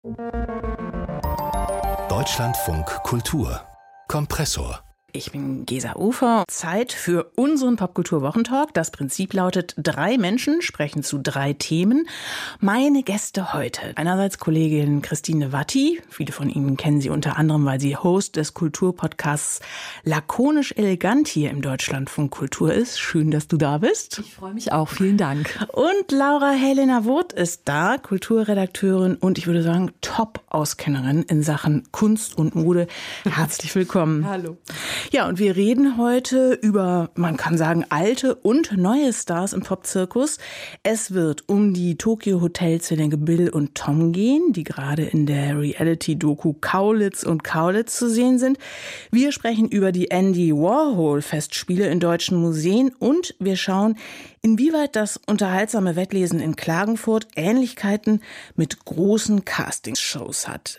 Deutschlandfunk Kultur Kompressor. Ich bin Gesa Ufer. Zeit für unseren Popkultur-Wochentalk. Das Prinzip lautet, 3 Menschen sprechen zu 3 Themen. Meine Gäste heute. Einerseits Kollegin Christine Watti. Viele von Ihnen kennen sie unter anderem, weil sie Host des Kulturpodcasts Lakonisch Elegant hier im Deutschlandfunk Kultur ist. Schön, dass du da bist. Ich freue mich auch. Vielen Dank. Und Laura Helena Wurth ist da, Kulturredakteurin und ich würde sagen Top-Auskennerin in Sachen Kunst und Mode. Herzlich willkommen. Hallo. Ja, und wir reden heute über, man kann sagen, alte und neue Stars im Popzirkus. Es wird um die Tokyo-Hotel-Zwillinge Bill und Tom gehen, die gerade in der Reality-Doku Kaulitz und Kaulitz zu sehen sind. Wir sprechen über die Andy Warhol-Festspiele in deutschen Museen und wir schauen, inwieweit das unterhaltsame Wettlesen in Klagenfurt Ähnlichkeiten mit großen Castingshows hat.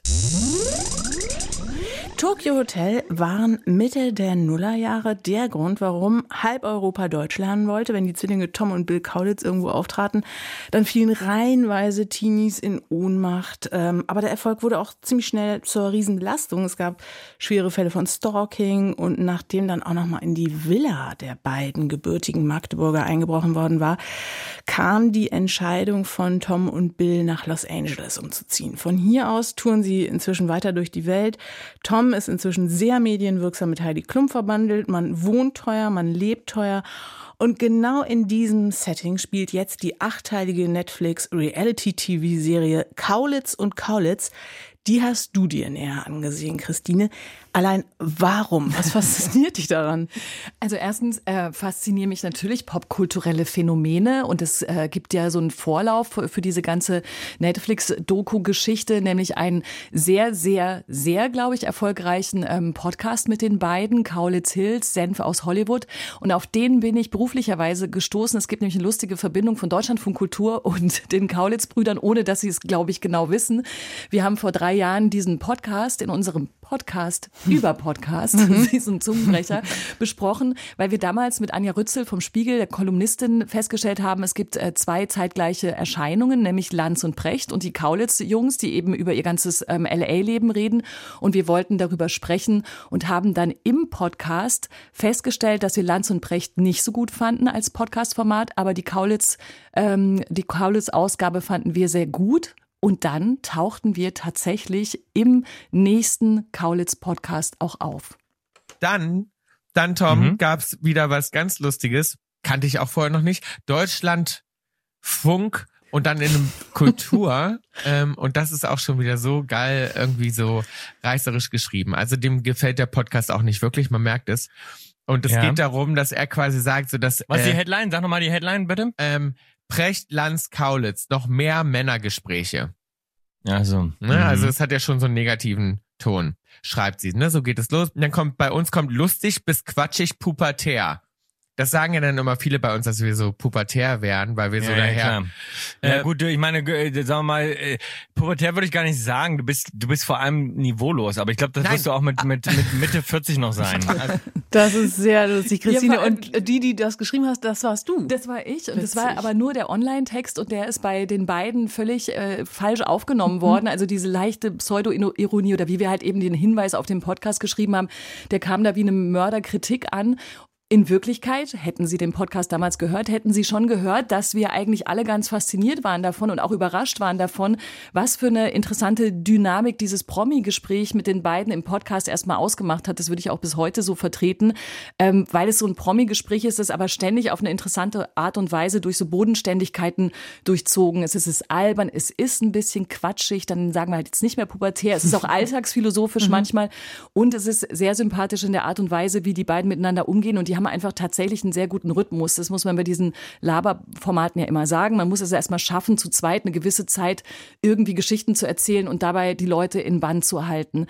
Tokyo Hotel waren Mitte der Nullerjahre der Grund, warum halb Europa Deutsch lernen wollte. Wenn die Zwillinge Tom und Bill Kaulitz irgendwo auftraten, dann fielen reihenweise Teenies in Ohnmacht. Aber der Erfolg wurde auch ziemlich schnell zur Riesenbelastung. Es gab schwere Fälle von Stalking und nachdem dann auch nochmal in die Villa der beiden gebürtigen Magdeburger eingebrochen worden war, kam die Entscheidung von Tom und Bill nach Los Angeles umzuziehen. Von hier aus touren sie inzwischen weiter durch die Welt. Tom ist inzwischen sehr medienwirksam mit Heidi Klum verbandelt. Man wohnt teuer, man lebt teuer. Und genau in diesem Setting spielt jetzt die 8-teilige Netflix-Reality-TV-Serie Kaulitz und Kaulitz. Die hast du dir näher angesehen, Christine. Allein warum? Was fasziniert dich daran? Also erstens faszinieren mich natürlich popkulturelle Phänomene und es gibt ja so einen Vorlauf für diese ganze Netflix-Doku-Geschichte, nämlich einen sehr, sehr, sehr, glaube ich, erfolgreichen Podcast mit den beiden, Kaulitz Hills, Senf aus Hollywood. Und auf den bin ich beruflicherweise gestoßen. Es gibt nämlich eine lustige Verbindung von Deutschlandfunk Kultur und den Kaulitz-Brüdern, ohne dass sie es, glaube ich, genau wissen. Wir haben vor 3 Jahren diesen Podcast in unserem Podcast über Podcast, sie ist ein Zungenbrecher, besprochen, weil wir damals mit Anja Rützel vom Spiegel, der Kolumnistin, festgestellt haben, es gibt 2 zeitgleiche Erscheinungen, nämlich Lanz und Precht und die Kaulitz-Jungs, die eben über ihr ganzes LA-Leben reden und wir wollten darüber sprechen und haben dann im Podcast festgestellt, dass wir Lanz und Precht nicht so gut fanden als Podcast-Format, aber die Kaulitz-Ausgabe fanden wir sehr gut. Und dann tauchten wir tatsächlich im nächsten Kaulitz-Podcast auch auf. Dann Tom, gab's wieder was ganz Lustiges. Kannte ich auch vorher noch nicht. Deutschlandfunk und dann in einem Kultur. Und das ist auch schon wieder so geil, irgendwie so reißerisch geschrieben. Also dem gefällt der Podcast auch nicht wirklich, man merkt es. Und es geht darum, dass er quasi sagt, so dass... Was ist die Headline? Sag nochmal die Headline, bitte. Precht, Lanz, Kaulitz, noch mehr Männergespräche. Also, also es hat ja schon so einen negativen Ton, schreibt sie. Ne? So geht es los. Und dann bei uns lustig bis quatschig pubertär. Das sagen ja dann immer viele bei uns, dass wir so pubertär wären, weil wir so daher... Klar. Ja gut, ich meine, sagen wir mal, pubertär würde ich gar nicht sagen. Du bist vor allem niveaulos, aber ich glaube, das wirst du auch mit Mitte 40 noch sein. Also, das ist sehr lustig, Christine. Ja, und die das geschrieben hast, das warst du. Das war ich und das war aber nur der Online-Text und der ist bei den beiden völlig falsch aufgenommen worden. Also diese leichte Pseudo-Ironie oder wie wir halt eben den Hinweis auf den Podcast geschrieben haben, der kam da wie eine Mörderkritik an. In Wirklichkeit, hätten Sie den Podcast damals gehört, hätten Sie schon gehört, dass wir eigentlich alle ganz fasziniert waren davon und auch überrascht waren davon, was für eine interessante Dynamik dieses Promi-Gespräch mit den beiden im Podcast erstmal ausgemacht hat. Das würde ich auch bis heute so vertreten, weil es so ein Promi-Gespräch ist, das aber ständig auf eine interessante Art und Weise durch so Bodenständigkeiten durchzogen ist. Es ist albern, es ist ein bisschen quatschig, dann sagen wir halt jetzt nicht mehr pubertär. Es ist auch alltagsphilosophisch manchmal und es ist sehr sympathisch in der Art und Weise, wie die beiden miteinander umgehen und die haben einfach tatsächlich einen sehr guten Rhythmus. Das muss man bei diesen Laberformaten ja immer sagen. Man muss es erstmal schaffen, zu zweit eine gewisse Zeit irgendwie Geschichten zu erzählen und dabei die Leute in Band zu halten.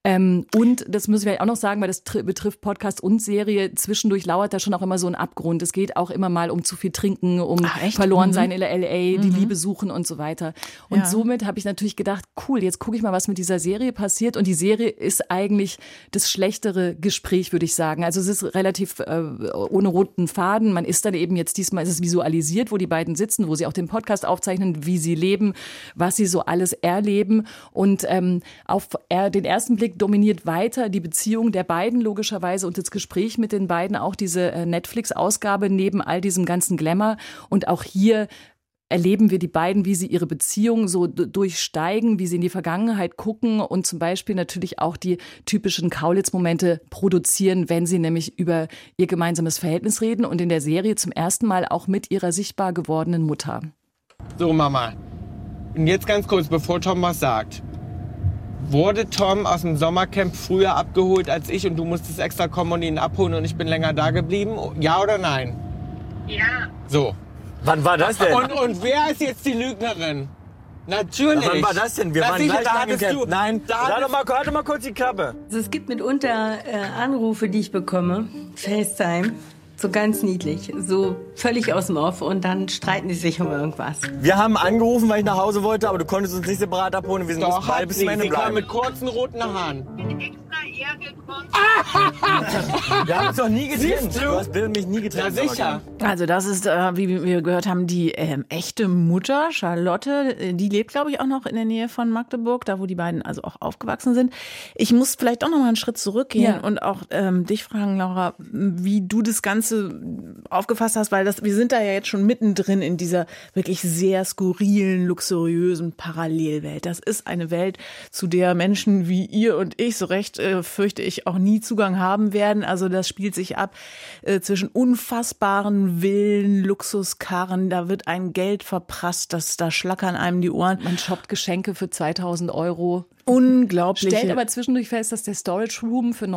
Und das müssen wir auch noch sagen, weil das betrifft Podcast und Serie, zwischendurch lauert da schon auch immer so ein Abgrund. Es geht auch immer mal um zu viel trinken, um verloren sein in L.A., die Liebe suchen und so weiter. Und somit habe ich natürlich gedacht, cool, jetzt gucke ich mal, was mit dieser Serie passiert. Und die Serie ist eigentlich das schlechtere Gespräch, würde ich sagen. Also es ist relativ ohne roten Faden. Man ist dann eben jetzt diesmal, ist es visualisiert, wo die beiden sitzen, wo sie auch den Podcast aufzeichnen, wie sie leben, was sie so alles erleben. Und auf den ersten Blick dominiert weiter die Beziehung der beiden logischerweise und das Gespräch mit den beiden, auch diese Netflix-Ausgabe neben all diesem ganzen Glamour. Und auch hier erleben wir die beiden, wie sie ihre Beziehung so durchsteigen, wie sie in die Vergangenheit gucken und zum Beispiel natürlich auch die typischen Kaulitz-Momente produzieren, wenn sie nämlich über ihr gemeinsames Verhältnis reden und in der Serie zum ersten Mal auch mit ihrer sichtbar gewordenen Mutter. So, Mama. Und jetzt ganz kurz, bevor Tom was sagt. Wurde Tom aus dem Sommercamp früher abgeholt als ich und du musstest extra kommen und ihn abholen und ich bin länger da geblieben? Ja oder nein? Ja. So. Wann war das denn? Und wer ist jetzt die Lügnerin? Natürlich. Wann war das denn? Wir waren sicher, gleich da lang im hattest Camp. du. Nein, halt doch mal kurz die Klappe. Also es gibt mitunter Anrufe, die ich bekomme, FaceTime, so ganz niedlich, so völlig aus dem Off und dann streiten die sich um irgendwas. Wir haben angerufen, weil ich nach Hause wollte, aber du konntest uns nicht separat abholen. Wir sind Doch, beide bis zum Ende sie kam bleiben. mit kurzen roten Haaren. Wir haben uns doch nie getrennt. Siehst du? Du hast Bill und mich nie getrennt. Ja, sicher. Also das ist, wie wir gehört haben, die echte Mutter, Charlotte. Die lebt, glaube ich, auch noch in der Nähe von Magdeburg, da wo die beiden also auch aufgewachsen sind. Ich muss vielleicht auch noch mal einen Schritt zurückgehen und auch dich fragen, Laura, wie du das Ganze aufgefasst hast, weil wir sind da ja jetzt schon mittendrin in dieser wirklich sehr skurrilen, luxuriösen Parallelwelt. Das ist eine Welt, zu der Menschen wie ihr und ich, so recht fürchte ich, auch nie Zugang haben werden. Also das spielt sich ab zwischen unfassbaren Villen, Luxuskarren, da wird ein Geld verprasst, da schlackern einem die Ohren. Man shoppt Geschenke für 2.000 €. Unglaublich. Stellt aber zwischendurch fest, dass der Storage Room für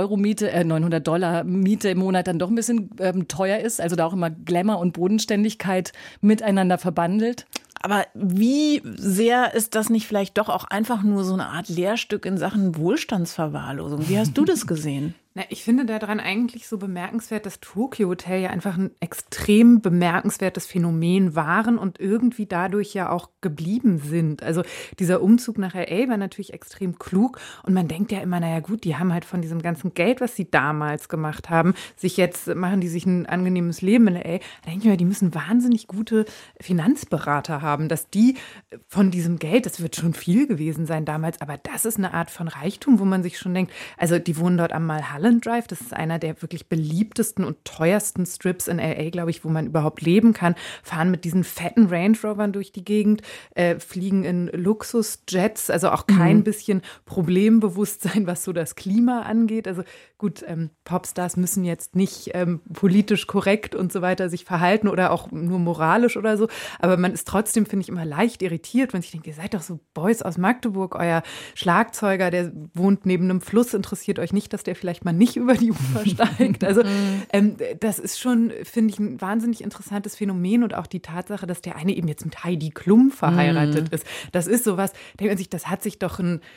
$900 Miete im Monat dann doch ein bisschen teuer ist. Also da auch immer Glamour und Bodenständigkeit miteinander verbandelt. Aber wie sehr ist das nicht vielleicht doch auch einfach nur so eine Art Lehrstück in Sachen Wohlstandsverwahrlosung? Wie hast du das gesehen? Na, ich finde daran eigentlich so bemerkenswert, dass Tokyo Hotel ja einfach ein extrem bemerkenswertes Phänomen waren und irgendwie dadurch ja auch geblieben sind. Also dieser Umzug nach L.A. war natürlich extrem klug und man denkt ja immer, naja gut, die haben halt von diesem ganzen Geld, was sie damals gemacht haben, machen die sich ein angenehmes Leben in L.A. Da denke ich mir, die müssen wahnsinnig gute Finanzberater haben, dass die von diesem Geld, das wird schon viel gewesen sein damals, aber das ist eine Art von Reichtum, wo man sich schon denkt, also die wohnen dort am Mulholland Drive, das ist einer der wirklich beliebtesten und teuersten Strips in L.A., glaube ich, wo man überhaupt leben kann, fahren mit diesen fetten Range Rovern durch die Gegend, fliegen in Luxusjets, also auch kein bisschen Problembewusstsein, was so das Klima angeht. Also gut, Popstars müssen jetzt nicht politisch korrekt und so weiter sich verhalten oder auch nur moralisch oder so, aber man ist trotzdem, finde ich, immer leicht irritiert, wenn ich denke, ihr seid doch so Boys aus Magdeburg, euer Schlagzeuger, der wohnt neben einem Fluss, interessiert euch nicht, dass der vielleicht mal nicht über die Ufer steigt. Also das ist schon, finde ich, ein wahnsinnig interessantes Phänomen und auch die Tatsache, dass der eine eben jetzt mit Heidi Klum verheiratet ist. Das ist sowas, denkt man sich, das hat sich doch ein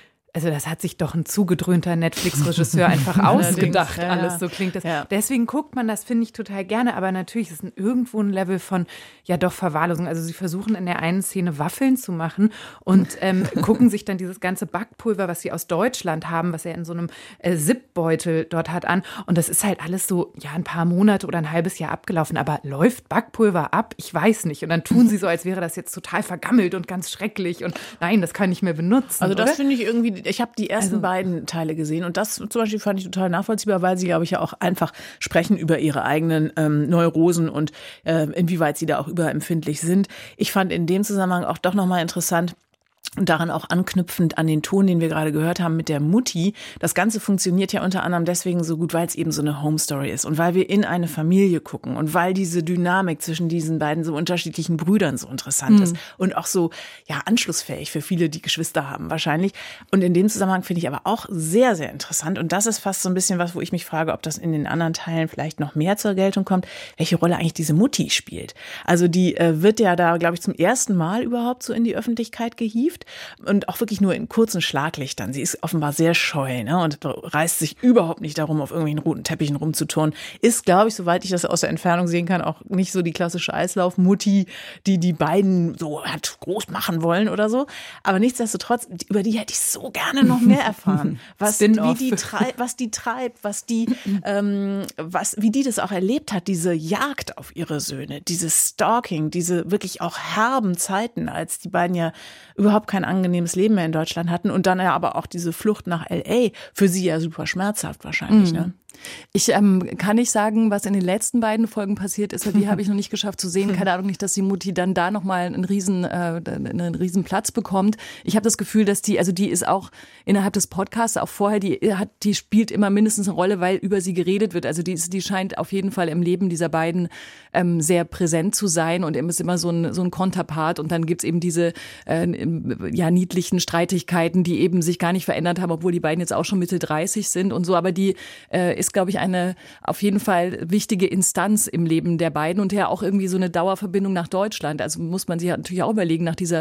zugedröhnter Netflix-Regisseur einfach ausgedacht, alles, so klingt das. Ja. Deswegen guckt man das, finde ich, total gerne, aber natürlich ist es irgendwo ein Level von, ja doch, Verwahrlosung. Also sie versuchen in der einen Szene Waffeln zu machen und gucken sich dann dieses ganze Backpulver, was sie aus Deutschland haben, was er in so einem Zip-Beutel dort hat, an und das ist halt alles so, ja, ein paar Monate oder ein halbes Jahr abgelaufen, aber läuft Backpulver ab? Ich weiß nicht. Und dann tun sie so, als wäre das jetzt total vergammelt und ganz schrecklich und nein, das kann ich nicht mehr benutzen. Also das finde ich irgendwie, ich habe die ersten beiden Teile gesehen und das zum Beispiel fand ich total nachvollziehbar, weil sie, glaube ich, ja auch einfach sprechen über ihre eigenen Neurosen und inwieweit sie da auch überempfindlich sind. Ich fand in dem Zusammenhang auch doch nochmal interessant, und daran auch anknüpfend an den Ton, den wir gerade gehört haben mit der Mutti. Das Ganze funktioniert ja unter anderem deswegen so gut, weil es eben so eine Home-Story ist und weil wir in eine Familie gucken und weil diese Dynamik zwischen diesen beiden so unterschiedlichen Brüdern so interessant ist und auch so, ja, anschlussfähig für viele, die Geschwister haben wahrscheinlich. Und in dem Zusammenhang finde ich aber auch sehr, sehr interessant und das ist fast so ein bisschen was, wo ich mich frage, ob das in den anderen Teilen vielleicht noch mehr zur Geltung kommt, welche Rolle eigentlich diese Mutti spielt. Also die wird ja da, glaube ich, zum ersten Mal überhaupt so in die Öffentlichkeit gehievt. schläft und auch wirklich nur in kurzen Schlaglichtern. Sie ist offenbar sehr scheu, ne, und reißt sich überhaupt nicht darum, auf irgendwelchen roten Teppichen rumzuturnen. Ist, glaube ich, soweit ich das aus der Entfernung sehen kann, auch nicht so die klassische Eislaufmutti, die beiden so hat groß machen wollen oder so. Aber nichtsdestotrotz, über die hätte ich so gerne noch mehr erfahren. Wie die treibt, wie die das auch erlebt hat, diese Jagd auf ihre Söhne, dieses Stalking, diese wirklich auch herben Zeiten, als die beiden ja überhaupt kein angenehmes Leben mehr in Deutschland hatten und dann ja aber auch diese Flucht nach L.A. für sie ja super schmerzhaft wahrscheinlich, ne? Ich kann nicht sagen, was in den letzten beiden Folgen passiert ist, weil die habe ich noch nicht geschafft zu sehen. Keine Ahnung, nicht, dass die Mutti dann da nochmal einen riesen Platz bekommt. Ich habe das Gefühl, dass die ist auch innerhalb des Podcasts, auch vorher, die spielt immer mindestens eine Rolle, weil über sie geredet wird. Also die scheint auf jeden Fall im Leben dieser beiden sehr präsent zu sein und ist immer so ein Konterpart. Und dann gibt's eben diese niedlichen Streitigkeiten, die eben sich gar nicht verändert haben, obwohl die beiden jetzt auch schon Mitte 30 sind und so. Aber die ist, glaube ich, eine auf jeden Fall wichtige Instanz im Leben der beiden und ja auch irgendwie so eine Dauerverbindung nach Deutschland. Also muss man sich natürlich auch überlegen, nach dieser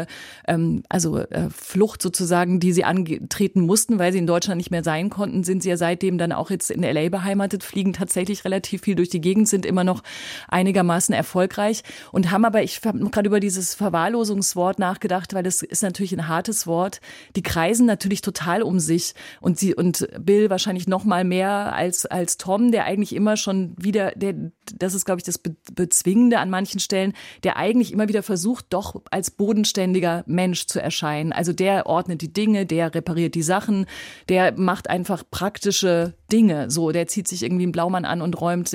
Flucht sozusagen, die sie antreten mussten, weil sie in Deutschland nicht mehr sein konnten, sind sie ja seitdem dann auch jetzt in L.A. beheimatet, fliegen tatsächlich relativ viel durch die Gegend, sind immer noch einigermaßen erfolgreich und haben aber, ich habe gerade über dieses Verwahrlosungswort nachgedacht, weil das ist natürlich ein hartes Wort. Die kreisen natürlich total um sich und Bill wahrscheinlich noch mal mehr als Tom, der eigentlich immer schon wieder, das ist, glaube ich, das Bezwingende an manchen Stellen, der eigentlich immer wieder versucht, doch als bodenständiger Mensch zu erscheinen. Also der ordnet die Dinge, der repariert die Sachen, der macht einfach praktische Dinge. So, der zieht sich irgendwie einen Blaumann an und räumt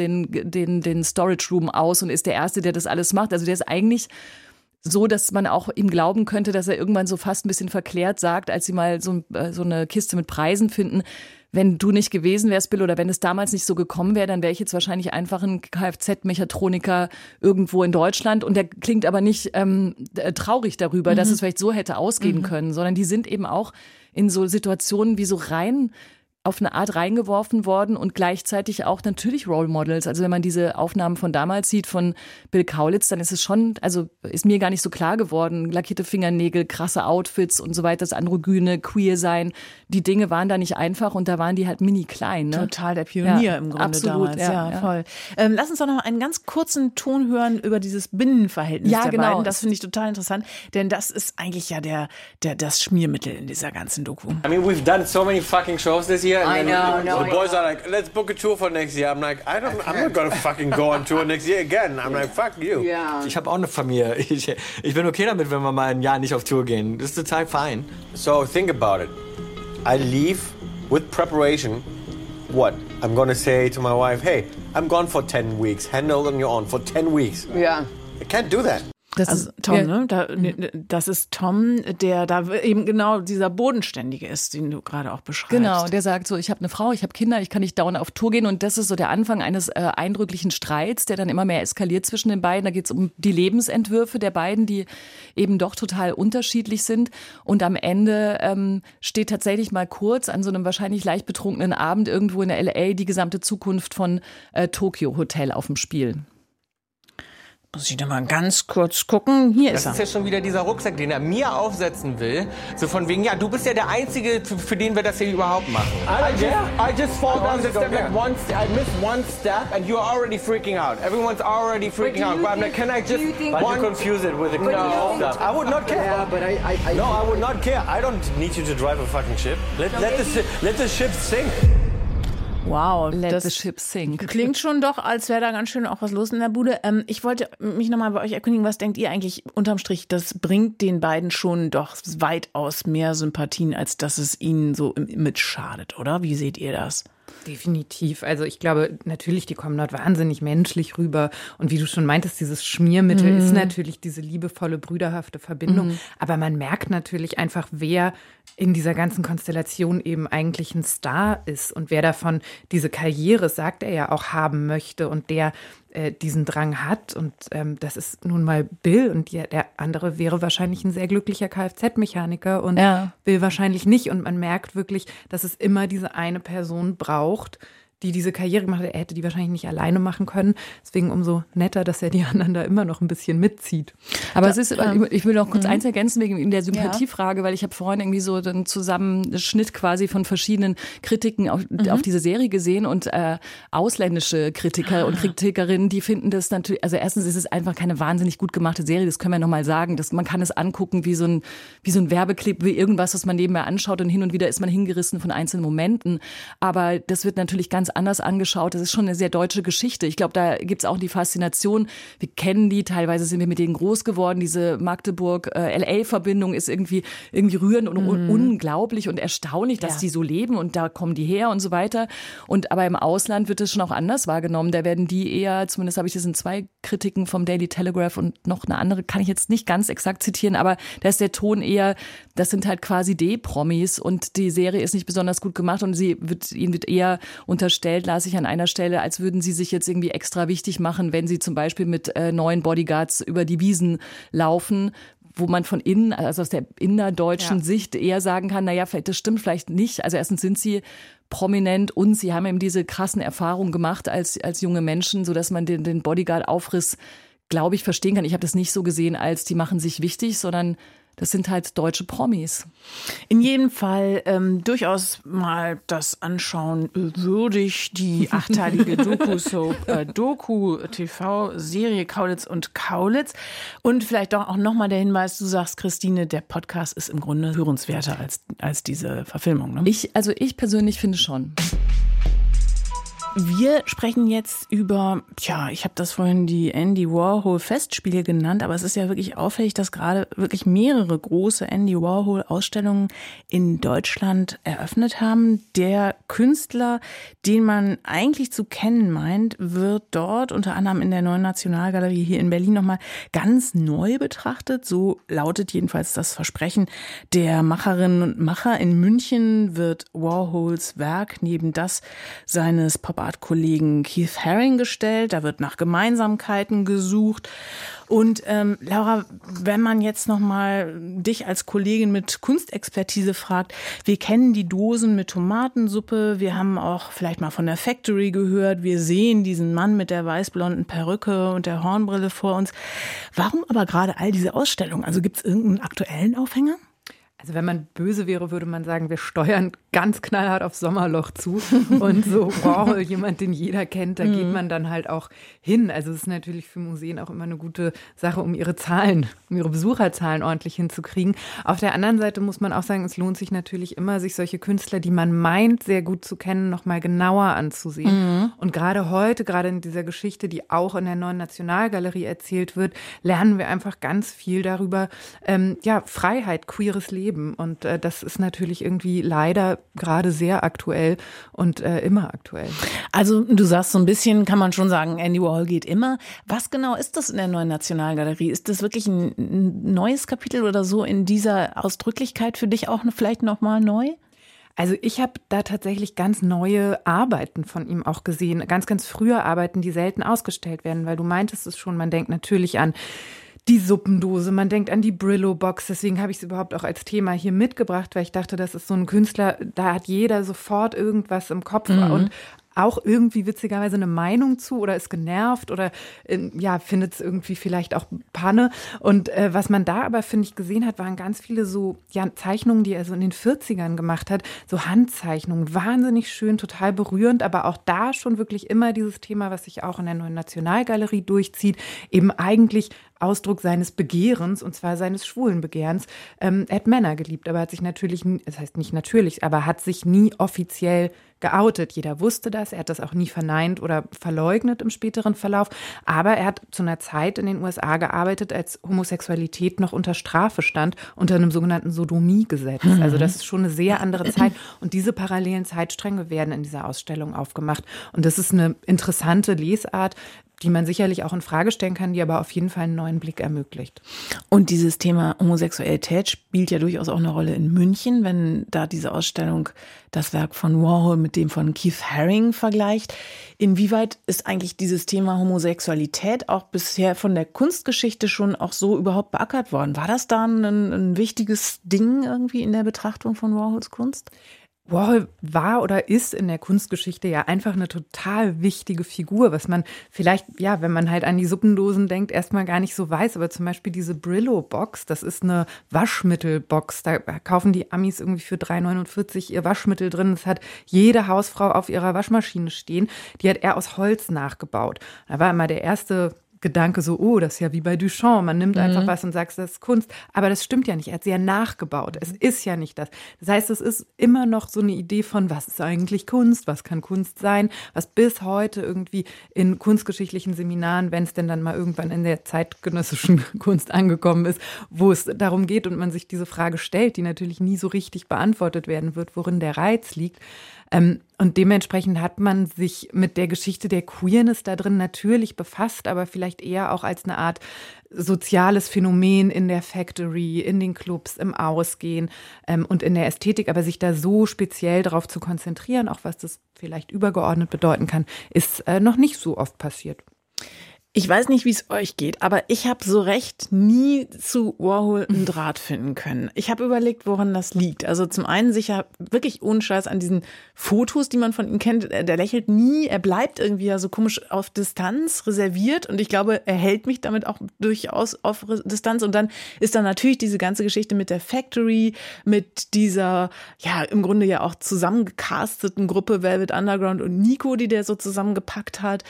den Storage Room aus und ist der Erste, der das alles macht. Also der ist eigentlich so, dass man auch ihm glauben könnte, dass er irgendwann so fast ein bisschen verklärt sagt, als sie mal so eine Kiste mit Preisen finden. Wenn du nicht gewesen wärst, Bill, oder wenn es damals nicht so gekommen wäre, dann wäre ich jetzt wahrscheinlich einfach ein Kfz-Mechatroniker irgendwo in Deutschland. Und der klingt aber nicht traurig darüber, dass es vielleicht so hätte ausgehen können, sondern die sind eben auch in so Situationen wie so auf eine Art reingeworfen worden und gleichzeitig auch natürlich Role Models. Also wenn man diese Aufnahmen von damals sieht, von Bill Kaulitz, dann ist es schon, also ist mir gar nicht so klar geworden. Lackierte Fingernägel, krasse Outfits und so weiter, das Androgyne, queer sein. Die Dinge waren da nicht einfach und da waren die halt mini klein. Ne? Total der Pionier im Grunde absolut, damals. Ja, voll. Lass uns doch noch einen ganz kurzen Ton hören über dieses Binnenverhältnis der beiden. Das finde ich total interessant, denn das ist eigentlich ja das Schmiermittel in dieser ganzen Doku. I mean, we've done so many fucking shows this year. I know. The boys are like, let's book a tour for next year. I'm like, I'm not gonna fucking go on tour next year again. I'm like, fuck you. Yeah. Ich habe auch eine Familie. Ich bin okay damit, wenn wir mal ein Jahr nicht auf Tour gehen. Das ist total fein. So think about it. I leave with preparation. What? I'm gonna say to my wife, hey, I'm gone for 10 weeks. Handle on your own for 10 weeks. Yeah. I can't do that. Das ist Tom, ne? Das ist Tom, der da eben genau dieser Bodenständige ist, den du gerade auch beschreibst. Genau, der sagt so, ich habe eine Frau, ich habe Kinder, ich kann nicht dauernd auf Tour gehen und das ist so der Anfang eines eindrücklichen Streits, der dann immer mehr eskaliert zwischen den beiden. Da geht es um die Lebensentwürfe der beiden, die eben doch total unterschiedlich sind und am Ende steht tatsächlich mal kurz an so einem wahrscheinlich leicht betrunkenen Abend irgendwo in der L.A. die gesamte Zukunft von Tokyo Hotel auf dem Spiel. Muss ich noch mal ganz kurz gucken. Hier ist er. Das ist ja schon wieder dieser Rucksack, den er mir aufsetzen will. So von wegen, ja, du bist ja der Einzige, für den wir das hier überhaupt machen. I just fall down the step like I missed one step and you're already freaking out. Everyone's already freaking out. But I'm like, can I just... But you confuse it with the stuff. I would not care. Yeah, but I No, I would not care. I don't need you to drive a fucking ship. Let the ship sink. Wow, Let the ship sink. Klingt schon doch, als wäre da ganz schön auch was los in der Bude. Ich wollte mich nochmal bei euch erkundigen, was denkt ihr eigentlich unterm Strich, das bringt den beiden schon doch weitaus mehr Sympathien, als dass es ihnen so im Image schadet, oder? Wie seht ihr das? Definitiv. Also ich glaube, natürlich, die kommen dort wahnsinnig menschlich rüber. Und wie du schon meintest, dieses Schmiermittel ist natürlich diese liebevolle, brüderhafte Verbindung. Aber man merkt natürlich einfach, wer in dieser ganzen Konstellation eben eigentlich ein Star ist und wer davon diese Karriere, sagt er ja auch, haben möchte und der diesen Drang hat. Und das ist nun mal Bill und der andere wäre wahrscheinlich ein sehr glücklicher Kfz-Mechaniker und Bill wahrscheinlich nicht. Und man merkt wirklich, dass es immer diese eine Person braucht, die diese Karriere gemacht hat. Er hätte die wahrscheinlich nicht alleine machen können. Deswegen umso netter, dass er die anderen da immer noch ein bisschen mitzieht. Aber es ist, ich will noch kurz eins ergänzen wegen der Sympathiefrage, weil ich habe vorhin irgendwie so den Zusammenschnitt quasi von verschiedenen Kritiken auf diese Serie gesehen und ausländische Kritiker und Kritikerinnen, die finden das natürlich, also erstens ist es einfach keine wahnsinnig gut gemachte Serie, das können wir nochmal sagen, man kann es angucken wie so ein Werbeclip, wie irgendwas, was man nebenbei anschaut und hin und wieder ist man hingerissen von einzelnen Momenten, aber das wird natürlich ganz anders angeschaut, das ist schon eine sehr deutsche Geschichte. Ich glaube, da gibt's auch die Faszination, wir kennen die, teilweise sind wir mit denen groß geworden, diese Magdeburg-LA-Verbindung ist irgendwie rührend und unglaublich und erstaunlich, dass die so leben und da kommen die her und so weiter. Aber im Ausland wird es schon auch anders wahrgenommen. Da werden die eher, zumindest habe ich das in 2 Kritiken vom Daily Telegraph und noch eine andere, kann ich jetzt nicht ganz exakt zitieren, aber da ist der Ton eher, das sind halt quasi D-Promis und die Serie ist nicht besonders gut gemacht und ihnen wird eher unterstellt, las ich an einer Stelle, als würden sie sich jetzt irgendwie extra wichtig machen, wenn sie zum Beispiel mit neuen Bodyguards über die Wiesen laufen, wo man von innen, also aus der innerdeutschen Sicht eher sagen kann, naja, das stimmt vielleicht nicht. Also erstens sind sie prominent und sie haben eben diese krassen Erfahrungen gemacht als junge Menschen, sodass man den Bodyguard-Aufriss, glaube ich, verstehen kann. Ich habe das nicht so gesehen, als die machen sich wichtig, sondern das sind halt deutsche Promis. In jedem Fall durchaus mal das anschauen würdig, die 8-teilige Doku-TV-Serie Kaulitz und Kaulitz. Und vielleicht auch nochmal der Hinweis, du sagst, Christine, der Podcast ist im Grunde hörenswerter als diese Verfilmung. Ne? Ich persönlich finde schon. Wir sprechen jetzt über, ich habe das vorhin die Andy Warhol Festspiele genannt, aber es ist ja wirklich auffällig, dass gerade wirklich mehrere große Andy Warhol Ausstellungen in Deutschland eröffnet haben. Der Künstler, den man eigentlich zu kennen meint, wird dort unter anderem in der Neuen Nationalgalerie hier in Berlin nochmal ganz neu betrachtet. So lautet jedenfalls das Versprechen der Macherinnen und Macher. In München wird Warhols Werk neben das seines Pop-Art-Kollegen Keith Haring gestellt. Da wird nach Gemeinsamkeiten gesucht. Und Laura, wenn man jetzt nochmal dich als Kollegin mit Kunstexpertise fragt, wir kennen die Dosen mit Tomatensuppe, wir haben auch vielleicht mal von der Factory gehört, wir sehen diesen Mann mit der weißblonden Perücke und der Hornbrille vor uns. Warum aber gerade all diese Ausstellungen? Also gibt es irgendeinen aktuellen Aufhänger? Also wenn man böse wäre, würde man sagen, wir steuern ganz knallhart aufs Sommerloch zu. Und so, jemand, den jeder kennt, da geht man dann halt auch hin. Also es ist natürlich für Museen auch immer eine gute Sache, um ihre Besucherzahlen ordentlich hinzukriegen. Auf der anderen Seite muss man auch sagen, es lohnt sich natürlich immer, sich solche Künstler, die man meint, sehr gut zu kennen, noch mal genauer anzusehen. Und gerade heute, gerade in dieser Geschichte, die auch in der Neuen Nationalgalerie erzählt wird, lernen wir einfach ganz viel darüber, Freiheit, queeres Leben. Und das ist natürlich irgendwie leider gerade sehr aktuell und immer aktuell. Also du sagst so ein bisschen, kann man schon sagen, Andy Warhol geht immer. Was genau ist das in der Neuen Nationalgalerie? Ist das wirklich ein neues Kapitel oder so in dieser Ausdrücklichkeit für dich auch vielleicht nochmal neu? Also ich habe da tatsächlich ganz neue Arbeiten von ihm auch gesehen. Ganz, ganz frühe Arbeiten, die selten ausgestellt werden, weil du meintest es schon, man denkt natürlich an die Suppendose, man denkt an die Brillo-Box, deswegen habe ich es überhaupt auch als Thema hier mitgebracht, weil ich dachte, das ist so ein Künstler, da hat jeder sofort irgendwas im Kopf und auch irgendwie witzigerweise eine Meinung zu oder ist genervt oder findet es irgendwie vielleicht auch Panne. Und was man da aber, finde ich, gesehen hat, waren ganz viele so Zeichnungen, die er so in den 40ern gemacht hat, so Handzeichnungen, wahnsinnig schön, total berührend, aber auch da schon wirklich immer dieses Thema, was sich auch in der Neuen Nationalgalerie durchzieht, eben eigentlich Ausdruck seines Begehrens, und zwar seines schwulen Begehrens. Er hat Männer geliebt, aber hat sich natürlich, das heißt nicht natürlich, aber hat sich nie offiziell geoutet. Jeder wusste das, er hat das auch nie verneint oder verleugnet im späteren Verlauf, aber er hat zu einer Zeit in den USA gearbeitet, als Homosexualität noch unter Strafe stand, unter einem sogenannten Sodomiegesetz. Also das ist schon eine sehr andere Zeit und diese parallelen Zeitstränge werden in dieser Ausstellung aufgemacht und das ist eine interessante Lesart, die man sicherlich auch in Frage stellen kann, die aber auf jeden Fall einen neuen Blick ermöglicht. Und dieses Thema Homosexualität spielt ja durchaus auch eine Rolle in München, wenn da diese Ausstellung das Werk von Warhol mit dem von Keith Haring vergleicht. Inwieweit ist eigentlich dieses Thema Homosexualität auch bisher von der Kunstgeschichte schon auch so überhaupt beackert worden? War das da ein wichtiges Ding irgendwie in der Betrachtung von Warhols Kunst? Warhol war oder ist in der Kunstgeschichte ja einfach eine total wichtige Figur, was man vielleicht, ja, wenn man halt an die Suppendosen denkt, erstmal gar nicht so weiß. Aber zum Beispiel diese Brillo-Box, das ist eine Waschmittelbox. Da kaufen die Amis irgendwie für 3,49 ihr Waschmittel drin. Das hat jede Hausfrau auf ihrer Waschmaschine stehen. Die hat er aus Holz nachgebaut. Da war immer der erste Gedanke so, oh, das ist ja wie bei Duchamp. Man nimmt einfach was und sagt, das ist Kunst. Aber das stimmt ja nicht. Er hat sie ja nachgebaut. Es ist ja nicht das. Das heißt, es ist immer noch so eine Idee von, was ist eigentlich Kunst? Was kann Kunst sein? Was bis heute irgendwie in kunstgeschichtlichen Seminaren, wenn es denn dann mal irgendwann in der zeitgenössischen Kunst angekommen ist, wo es darum geht und man sich diese Frage stellt, die natürlich nie so richtig beantwortet werden wird, worin der Reiz liegt. Und dementsprechend hat man sich mit der Geschichte der Queerness da drin natürlich befasst, aber vielleicht eher auch als eine Art soziales Phänomen in der Factory, in den Clubs, im Ausgehen und in der Ästhetik. Aber sich da so speziell darauf zu konzentrieren, auch was das vielleicht übergeordnet bedeuten kann, ist noch nicht so oft passiert. Ich weiß nicht, wie es euch geht, aber ich habe so recht nie zu Warhol einen Draht finden können. Ich habe überlegt, woran das liegt. Also zum einen sicher wirklich ohne Scheiß an diesen Fotos, die man von ihm kennt. Der lächelt nie, er bleibt irgendwie ja so komisch auf Distanz reserviert und ich glaube, er hält mich damit auch durchaus auf Distanz. Und dann ist da natürlich diese ganze Geschichte mit der Factory, mit dieser, ja, im Grunde ja auch zusammengecasteten Gruppe Velvet Underground und Nico, die der so zusammengepackt hat,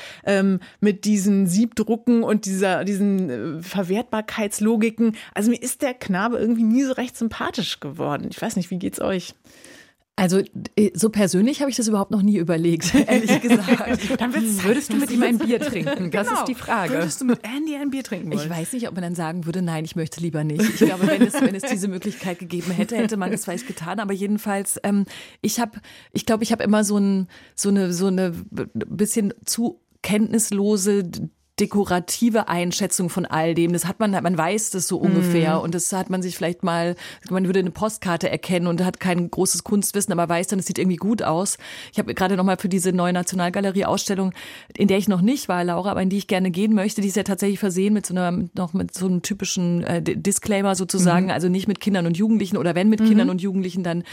mit diesen Drucken und diesen Verwertbarkeitslogiken. Also mir ist der Knabe irgendwie nie so recht sympathisch geworden. Ich weiß nicht, wie geht's euch? Also so persönlich habe ich das überhaupt noch nie überlegt, ehrlich gesagt. Dann würdest du mit ihm ein Bier trinken? Das ist die Frage. Würdest du mit Andy ein Bier trinken wollen? Ich weiß nicht, ob man dann sagen würde, nein, ich möchte lieber nicht. Ich glaube, wenn es diese Möglichkeit gegeben hätte, hätte man das vielleicht getan. Aber jedenfalls, ich glaube, ich habe immer so eine bisschen zu kenntnislose dekorative Einschätzung von all dem. Das hat man weiß das so ungefähr und das hat man sich vielleicht mal, man würde eine Postkarte erkennen und hat kein großes Kunstwissen, aber weiß dann, es sieht irgendwie gut aus. Ich habe gerade noch mal für diese neue Nationalgalerie-Ausstellung, in der ich noch nicht war, Laura, aber in die ich gerne gehen möchte, die ist ja tatsächlich versehen mit so einem typischen Disclaimer sozusagen, also nicht mit Kindern und Jugendlichen oder wenn mit Kindern und Jugendlichen, dann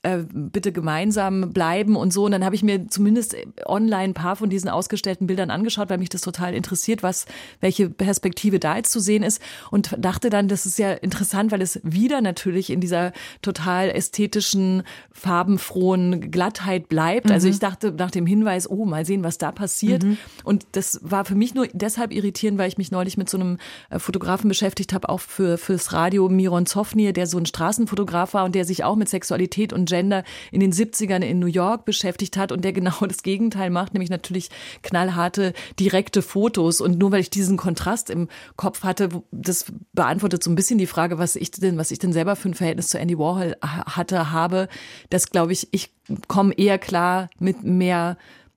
bitte gemeinsam bleiben und so. Und dann habe ich mir zumindest online ein paar von diesen ausgestellten Bildern angeschaut, weil mich das total interessiert, welche Perspektive da jetzt zu sehen ist und dachte dann, das ist ja interessant, weil es wieder natürlich in dieser total ästhetischen, farbenfrohen Glattheit bleibt. Also ich dachte nach dem Hinweis, oh, mal sehen, was da passiert. Und das war für mich nur deshalb irritierend, weil ich mich neulich mit so einem Fotografen beschäftigt habe, auch fürs Radio, Miron Zofnir, der so ein Straßenfotograf war und der sich auch mit Sexualität und Gender in den 70ern in New York beschäftigt hat und der genau das Gegenteil macht, nämlich natürlich knallharte, direkte Fotos. Und nur weil ich diesen Kontrast im Kopf hatte, das beantwortet so ein bisschen die Frage, was ich denn selber für ein Verhältnis zu Andy Warhol habe. Das glaube ich komme eher klar mit mehr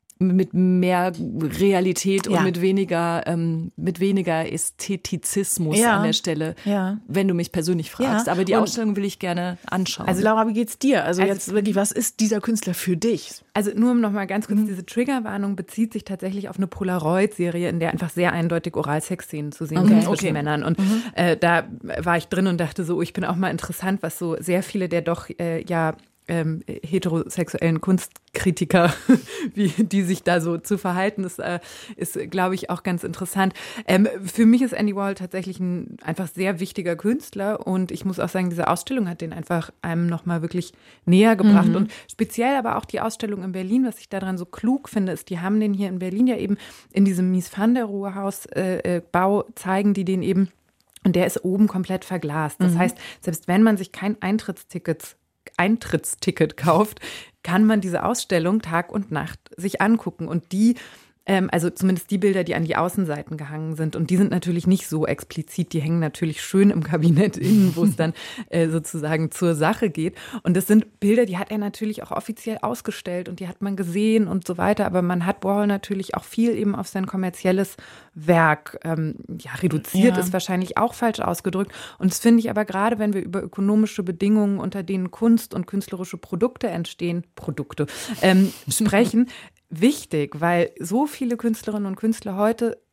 Realität und mit weniger Ästhetizismus an der Stelle, wenn du mich persönlich fragst. Aber die Ausstellung will ich gerne anschauen. Also Laura, wie geht's dir? Also jetzt wirklich, was ist dieser Künstler für dich? Also nur um noch mal ganz kurz, diese Triggerwarnung bezieht sich tatsächlich auf eine Polaroid-Serie, in der einfach sehr eindeutig Oralsex-Szenen zu sehen sind zwischen Männern. Und da war ich drin und dachte so, ich bin auch mal interessant, was so sehr viele der doch heterosexuellen Kunstkritiker, wie die sich da so zu verhalten, ist glaube ich, auch ganz interessant. Für mich ist Andy Warhol tatsächlich ein einfach sehr wichtiger Künstler und ich muss auch sagen, diese Ausstellung hat den einfach einem nochmal wirklich näher gebracht und speziell aber auch die Ausstellung in Berlin, was ich daran so klug finde, ist, die haben den hier in Berlin ja eben in diesem Mies van der Rohe Haus Bau, zeigen die den eben und der ist oben komplett verglast. Das heißt, selbst wenn man sich kein Eintrittsticket kauft, kann man diese Ausstellung Tag und Nacht sich angucken. Und die, also zumindest die Bilder, die an die Außenseiten gehangen sind, und die sind natürlich nicht so explizit, die hängen natürlich schön im Kabinett innen, wo es dann sozusagen zur Sache geht. Und das sind Bilder, die hat er natürlich auch offiziell ausgestellt und die hat man gesehen und so weiter. Aber man hat Warhol natürlich auch viel eben auf sein kommerzielles Werk reduziert, ist wahrscheinlich auch falsch ausgedrückt. Und das finde ich aber gerade, wenn wir über ökonomische Bedingungen, unter denen Kunst und künstlerische Produkte entstehen, sprechen, wichtig, weil so viele Künstlerinnen und Künstler heute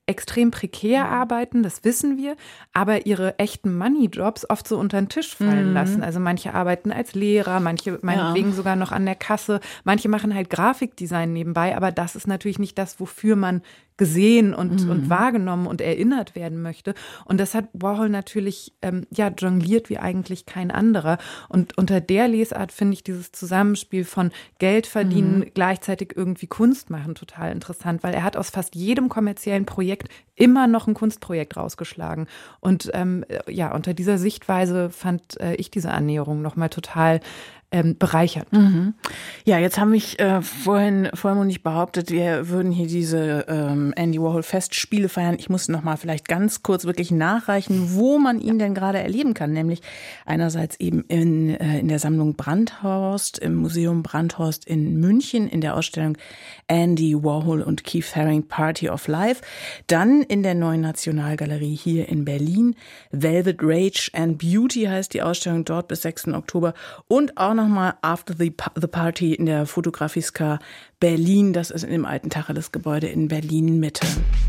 extrem prekär arbeiten, das wissen wir, aber ihre echten Money-Jobs oft so unter den Tisch fallen lassen. Also manche arbeiten als Lehrer, manche meinetwegen sogar noch an der Kasse, manche machen halt Grafikdesign nebenbei, aber das ist natürlich nicht das, wofür man gesehen und wahrgenommen und erinnert werden möchte. Und das hat Warhol natürlich jongliert wie eigentlich kein anderer. Und unter der Lesart finde ich dieses Zusammenspiel von Geld verdienen, gleichzeitig irgendwie Kunst machen total interessant, weil er hat aus fast jedem kommerziellen Projekt immer noch ein Kunstprojekt rausgeschlagen. Und unter dieser Sichtweise fand ich diese Annäherung nochmal total bereichert. Ja, jetzt haben mich vorhin vollmundig behauptet, wir würden hier diese Andy Warhol Festspiele feiern. Ich muss noch mal vielleicht ganz kurz wirklich nachreichen, wo man ihn denn gerade erleben kann. Nämlich einerseits eben in der Sammlung Brandhorst, im Museum Brandhorst in München, in der Ausstellung Andy Warhol und Keith Haring Party of Life. Dann in der Neuen Nationalgalerie hier in Berlin. Velvet Rage and Beauty heißt die Ausstellung dort bis 6. Oktober. Und auch nochmal After the Party in der Fotografieska Berlin. Das ist in dem alten Tacheles-Gebäude in Berlin-Mitte.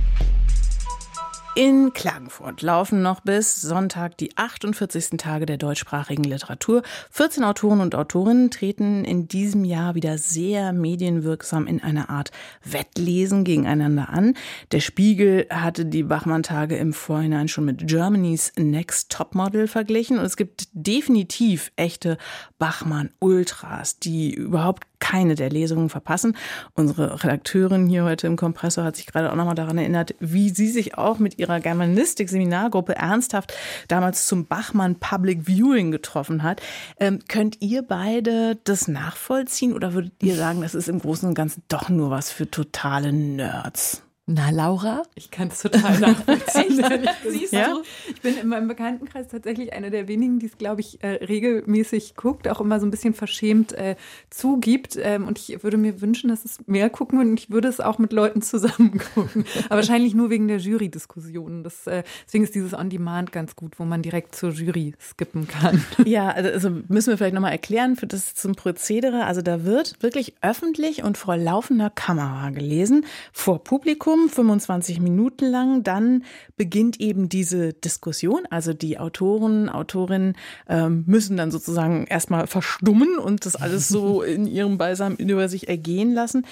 In Klagenfurt laufen noch bis Sonntag die 48. Tage der deutschsprachigen Literatur. 14 Autoren und Autorinnen treten in diesem Jahr wieder sehr medienwirksam in einer Art Wettlesen gegeneinander an. Der Spiegel hatte die Bachmann-Tage im Vorhinein schon mit Germany's Next Topmodel verglichen. Und es gibt definitiv echte Bachmann-Ultras, die überhaupt keine der Lesungen verpassen. Unsere Redakteurin hier heute im Kompressor hat sich gerade auch nochmal daran erinnert, wie sie sich auch mit ihrer Germanistik-Seminargruppe ernsthaft damals zum Bachmann Public Viewing getroffen hat. Könnt ihr beide das nachvollziehen oder würdet ihr sagen, das ist im Großen und Ganzen doch nur was für totale Nerds? Na, Laura? Ich kann es total nachvollziehen. Siehst ja? du? Ich bin in meinem Bekanntenkreis tatsächlich eine der wenigen, die es, glaube ich, regelmäßig guckt, auch immer so ein bisschen verschämt zugibt. Und ich würde mir wünschen, dass es mehr gucken und ich würde es auch mit Leuten zusammen gucken. Aber wahrscheinlich nur wegen der Jury-Diskussionen. Deswegen ist dieses On-Demand ganz gut, wo man direkt zur Jury skippen kann. Ja, also müssen wir vielleicht nochmal erklären für das zum Prozedere. Also da wird wirklich öffentlich und vor laufender Kamera gelesen, vor Publikum, 25 Minuten lang. Dann beginnt eben diese Diskussion. Also die Autorinnen müssen dann sozusagen erstmal verstummen und das alles so in ihrem Beisammen über sich ergehen lassen.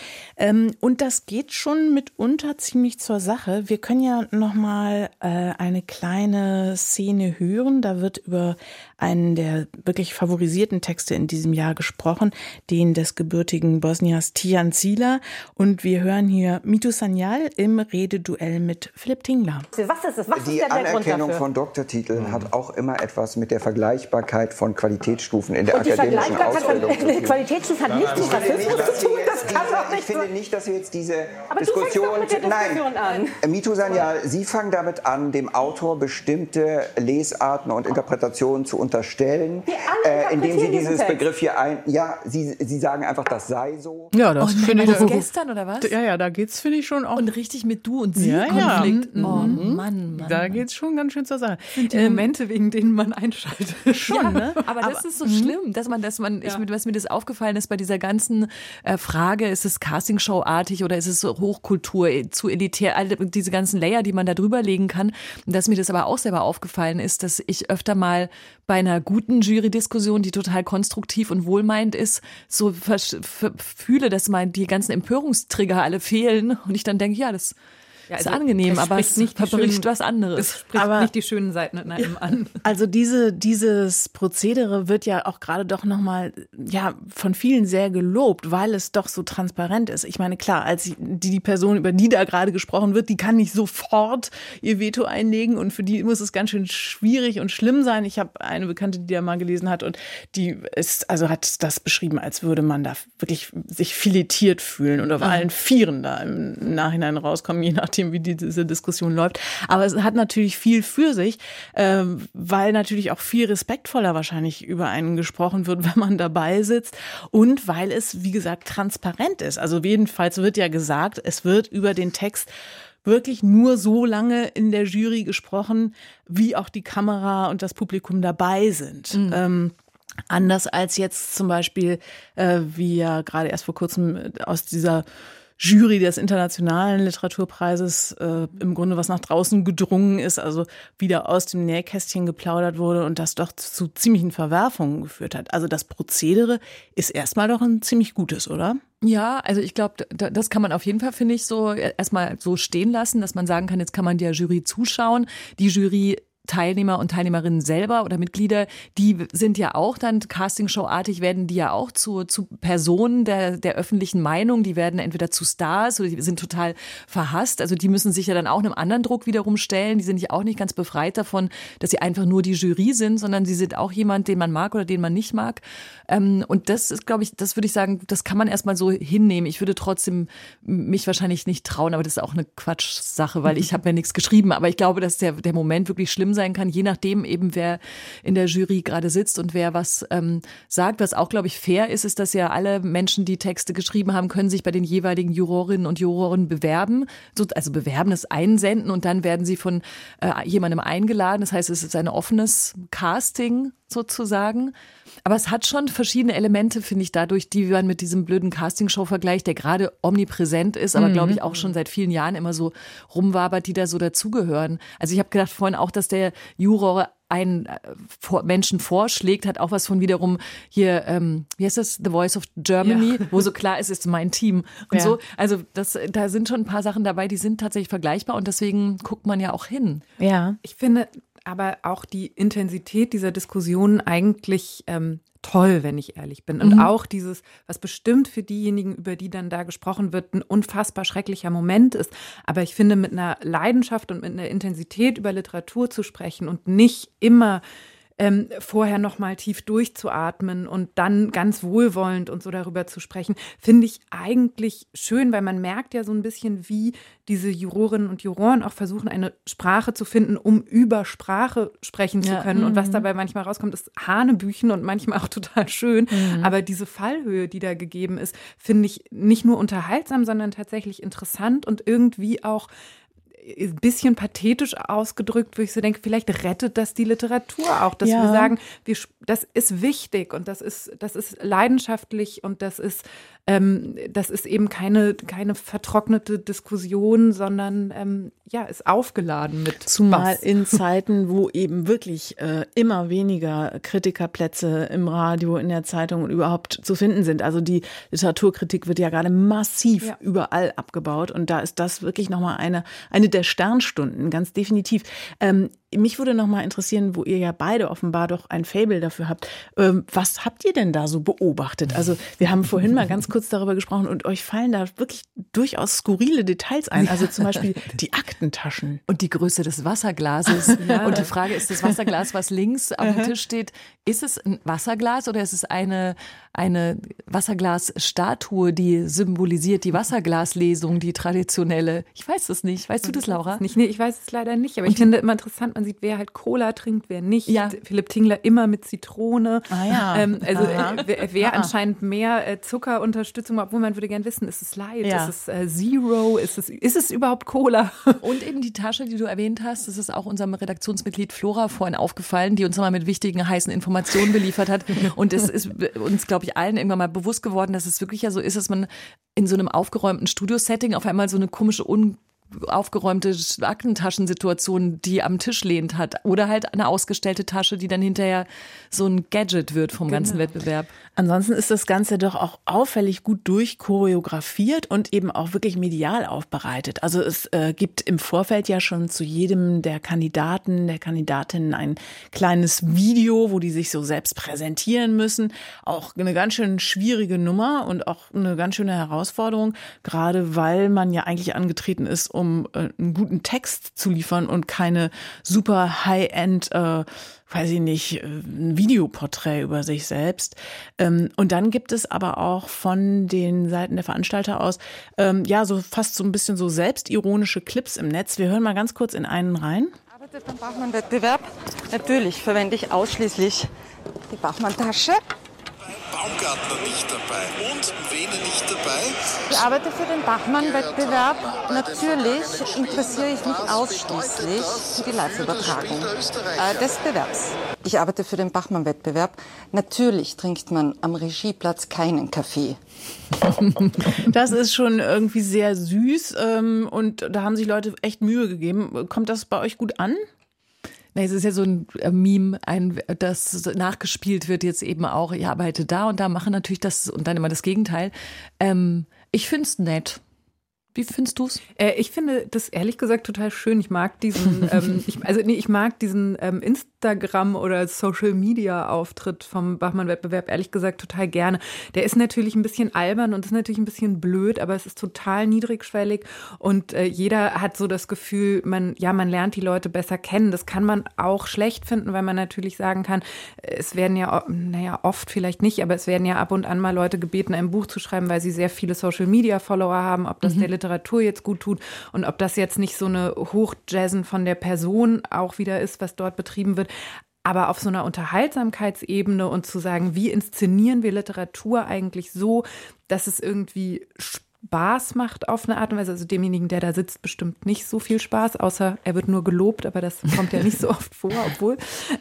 Und das geht schon mitunter ziemlich zur Sache. Wir können ja nochmal eine kleine Szene hören. Da wird über einen der wirklich favorisierten Texte in diesem Jahr gesprochen, den des gebürtigen Bosniers Tijan Cila. Und wir hören hier Mito Sanjal im Rededuell mit Philipp Tingler. Was ist es? Was ist der Anerkennung von Doktortiteln hat auch immer etwas mit der Vergleichbarkeit von Qualitätsstufen in der akademischen Ausbildung zu tun. Qualitätsstufen hat nichts mit Rassismus zu tun. Das kann doch nicht Ich finde nicht, dass wir jetzt diese Aber Diskussion... du fängst doch mit der Diskussion an. Mito Sanjal, Sie fangen damit an, dem Autor bestimmte Lesarten und Interpretationen zu unterstellen, indem Sie dieses Begriff hier Sie sagen einfach, das sei so. Ja, das finde ich gestern oder was? Ja, da geht's, finde ich, schon auch. Und richtig mit Du und Sie Konflikten. Oh Mann. Da geht's schon ganz schön zur Sache. Das sind die Momente, wegen denen man einschaltet. Schon, ne? Aber das ist so schlimm, dass man was mir das aufgefallen ist bei dieser ganzen Frage, ist es Castingshow-artig oder ist es Hochkultur, zu elitär, all diese ganzen Layer, die man da drüber legen kann. Und dass mir das aber auch selber aufgefallen ist, dass ich öfter mal bei einer guten Jury-Diskussion, die total konstruktiv und wohlmeinend ist, so fühle, dass die ganzen Empörungstrigger alle fehlen und ich dann denke, ja, das ist angenehm, aber es verbricht was anderes. Es spricht nicht die schönen Seiten in einem an. Also dieses Prozedere wird ja auch gerade doch nochmal von vielen sehr gelobt, weil es doch so transparent ist. Ich meine, klar, als die Person, über die da gerade gesprochen wird, die kann nicht sofort ihr Veto einlegen und für die muss es ganz schön schwierig und schlimm sein. Ich habe eine Bekannte, die da mal gelesen hat und die hat das beschrieben, als würde man da wirklich sich filetiert fühlen und auf allen Vieren da im Nachhinein rauskommen, je nachdem, wie diese Diskussion läuft. Aber es hat natürlich viel für sich, weil natürlich auch viel respektvoller wahrscheinlich über einen gesprochen wird, wenn man dabei sitzt und weil es, wie gesagt, transparent ist. Also jedenfalls wird ja gesagt, es wird über den Text wirklich nur so lange in der Jury gesprochen, wie auch die Kamera und das Publikum dabei sind. Anders als jetzt zum Beispiel, wie ja gerade erst vor kurzem aus dieser Jury des Internationalen Literaturpreises im Grunde was nach draußen gedrungen ist, also wieder aus dem Nähkästchen geplaudert wurde und das doch zu ziemlichen Verwerfungen geführt hat. Also das Prozedere ist erstmal doch ein ziemlich gutes, oder? Ja, also ich glaube, das kann man auf jeden Fall, finde ich, so erstmal so stehen lassen, dass man sagen kann, jetzt kann man der Jury zuschauen. Die Jury Teilnehmer und Teilnehmerinnen selber oder Mitglieder, die sind ja auch dann Castingshow-artig, werden die ja auch zu Personen der öffentlichen Meinung, die werden entweder zu Stars oder die sind total verhasst, also die müssen sich ja dann auch einem anderen Druck wiederum stellen, die sind ja auch nicht ganz befreit davon, dass sie einfach nur die Jury sind, sondern sie sind auch jemand, den man mag oder den man nicht mag, und das ist, glaube ich, das würde ich sagen, das kann man erstmal so hinnehmen. Ich würde trotzdem mich wahrscheinlich nicht trauen, aber das ist auch eine Quatschsache, weil ich habe ja nichts geschrieben, aber ich glaube, dass der Moment wirklich schlimm sein kann, je nachdem eben, wer in der Jury gerade sitzt und wer was sagt. Was auch, glaube ich, fair ist, ist, dass ja alle Menschen, die Texte geschrieben haben, können sich bei den jeweiligen Jurorinnen und Juroren bewerben. Also bewerben, das einsenden und dann werden sie von jemandem eingeladen. Das heißt, es ist ein offenes Casting sozusagen. Aber es hat schon verschiedene Elemente, finde ich, dadurch, die man mit diesem blöden Castingshow-Vergleich, der gerade omnipräsent ist, aber glaube ich auch schon seit vielen Jahren immer so rumwabert, die da so dazugehören. Also ich habe gedacht vorhin auch, dass der Juror einen Menschen vorschlägt, hat auch was von wiederum hier, wie heißt das, The Voice of Germany, wo so klar ist mein Team und so. Also da sind schon ein paar Sachen dabei, die sind tatsächlich vergleichbar und deswegen guckt man ja auch hin. Ja. Ich finde aber auch die Intensität dieser Diskussionen eigentlich toll, wenn ich ehrlich bin. Und auch dieses, was bestimmt für diejenigen, über die dann da gesprochen wird, ein unfassbar schrecklicher Moment ist. Aber ich finde, mit einer Leidenschaft und mit einer Intensität über Literatur zu sprechen und nicht immer vorher noch mal tief durchzuatmen und dann ganz wohlwollend und so darüber zu sprechen, finde ich eigentlich schön, weil man merkt ja so ein bisschen, wie diese Jurorinnen und Juroren auch versuchen, eine Sprache zu finden, um über Sprache sprechen zu können. Und was dabei manchmal rauskommt, ist Hanebüchen und manchmal auch total schön. Aber diese Fallhöhe, die da gegeben ist, finde ich nicht nur unterhaltsam, sondern tatsächlich interessant und irgendwie auch ein bisschen pathetisch ausgedrückt, wo ich so denke, vielleicht rettet das die Literatur auch, dass wir sagen, das ist wichtig und das ist leidenschaftlich und das ist eben keine vertrocknete Diskussion, sondern ist aufgeladen mit Zumal Bass. in Zeiten, wo eben wirklich immer weniger Kritikerplätze im Radio, in der Zeitung und überhaupt zu finden sind. Also die Literaturkritik wird ja gerade massiv überall abgebaut und da ist das wirklich nochmal eine der Sternstunden, ganz definitiv. Mich würde noch mal interessieren, wo ihr ja beide offenbar doch ein Faible dafür habt. Was habt ihr denn da so beobachtet? Also wir haben vorhin mal ganz kurz darüber gesprochen und euch fallen da wirklich durchaus skurrile Details ein. Also zum Beispiel die Aktentaschen. Und die Größe des Wasserglases. Und die Frage ist, das Wasserglas, was links auf dem Tisch steht, ist es ein Wasserglas oder ist es eine Wasserglasstatue, die symbolisiert die Wasserglaslesung, die traditionelle? Ich weiß es nicht. Weißt du das, Laura? Nee, ich weiß es leider nicht. Aber ich finde immer interessant, man sieht, wer halt Cola trinkt, wer nicht. Ja. Philipp Tingler immer mit Zitrone. Wer anscheinend mehr Zuckerunterstützung, obwohl man würde gern wissen, ist es Light, ist es Zero, ist es überhaupt Cola? Und eben die Tasche, die du erwähnt hast, das ist auch unserem Redaktionsmitglied Flora vorhin aufgefallen, die uns immer mit wichtigen, heißen Informationen beliefert hat. Und es ist uns, glaube ich, allen irgendwann mal bewusst geworden, dass es wirklich ja so ist, dass man in so einem aufgeräumten Studio-Setting auf einmal so eine komische, aufgeräumte Aktentaschensituation, die am Tisch lehnt hat. Oder halt eine ausgestellte Tasche, die dann hinterher so ein Gadget wird vom ganzen Wettbewerb. Ansonsten ist das Ganze doch auch auffällig gut durchchoreografiert und eben auch wirklich medial aufbereitet. Also es gibt im Vorfeld ja schon zu jedem der Kandidaten, der Kandidatinnen ein kleines Video, wo die sich so selbst präsentieren müssen. Auch eine ganz schön schwierige Nummer und auch eine ganz schöne Herausforderung, gerade weil man ja eigentlich angetreten ist, um einen guten Text zu liefern und keine super High-End, weiß ich nicht, ein Videoporträt über sich selbst. Und dann gibt es aber auch von den Seiten der Veranstalter aus, so fast so ein bisschen so selbstironische Clips im Netz. Wir hören mal ganz kurz in einen rein. Beim Bachmann-Wettbewerb natürlich verwende ich ausschließlich die Bachmann-Tasche. Baumgartner nicht dabei und Wehner nicht dabei. Ich arbeite für den Bachmann-Wettbewerb. Natürlich interessiere ich mich ausschließlich für die Live-Übertragung des Bewerbs. Ich arbeite für den Bachmann-Wettbewerb. Natürlich trinkt man am Regieplatz keinen Kaffee. Das ist schon irgendwie sehr süß und da haben sich Leute echt Mühe gegeben. Kommt das bei euch gut an? Es ist ja so ein Meme, das nachgespielt wird jetzt eben auch, ich arbeite da und da, mache natürlich das und dann immer das Gegenteil. Ich finde es nett. Wie findest du es? Ich finde das ehrlich gesagt total schön. Ich mag diesen, ich mag diesen Instagram- oder Social-Media-Auftritt vom Bachmann-Wettbewerb ehrlich gesagt total gerne. Der ist natürlich ein bisschen albern und ist natürlich ein bisschen blöd, aber es ist total niedrigschwellig und jeder hat so das Gefühl, man lernt die Leute besser kennen. Das kann man auch schlecht finden, weil man natürlich sagen kann, es werden ja, oft vielleicht nicht, aber es werden ja ab und an mal Leute gebeten, ein Buch zu schreiben, weil sie sehr viele Social-Media-Follower haben, ob das der Literatur jetzt gut tut und ob das jetzt nicht so eine Hochjazzen von der Person auch wieder ist, was dort betrieben wird. Aber auf so einer Unterhaltsamkeitsebene und zu sagen, wie inszenieren wir Literatur eigentlich so, dass es irgendwie Spaß macht auf eine Art und Weise. Also demjenigen, der da sitzt, bestimmt nicht so viel Spaß, außer er wird nur gelobt, aber das kommt ja nicht so oft vor, obwohl.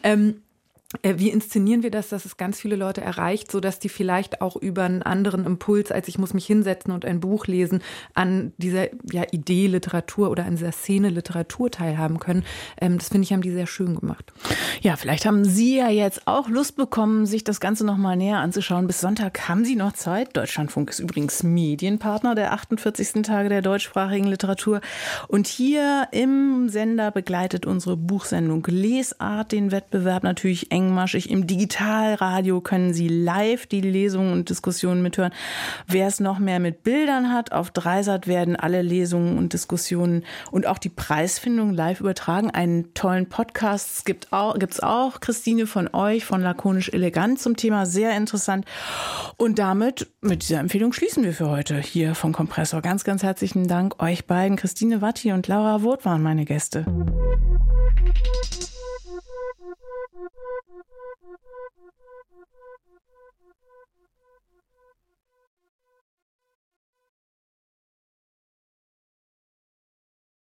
Wie inszenieren wir das, dass es ganz viele Leute erreicht, sodass die vielleicht auch über einen anderen Impuls, als ich muss mich hinsetzen und ein Buch lesen, an dieser Idee Literatur oder an dieser Szene Literatur teilhaben können. Das finde ich, haben die sehr schön gemacht. Ja, vielleicht haben Sie ja jetzt auch Lust bekommen, sich das Ganze noch mal näher anzuschauen. Bis Sonntag haben Sie noch Zeit. Deutschlandfunk ist übrigens Medienpartner der 48. Tage der deutschsprachigen Literatur. Und hier im Sender begleitet unsere Buchsendung Lesart den Wettbewerb natürlich engmaschig. Im Digitalradio können Sie live die Lesungen und Diskussionen mithören. Wer es noch mehr mit Bildern hat, auf Dreisat werden alle Lesungen und Diskussionen und auch die Preisfindung live übertragen. Einen tollen Podcast gibt's auch. Christine von euch, von Lakonisch Elegant zum Thema, sehr interessant. Und damit, mit dieser Empfehlung schließen wir für heute hier vom Kompressor. Ganz, ganz herzlichen Dank euch beiden. Christine Watti und Laura Woth waren meine Gäste.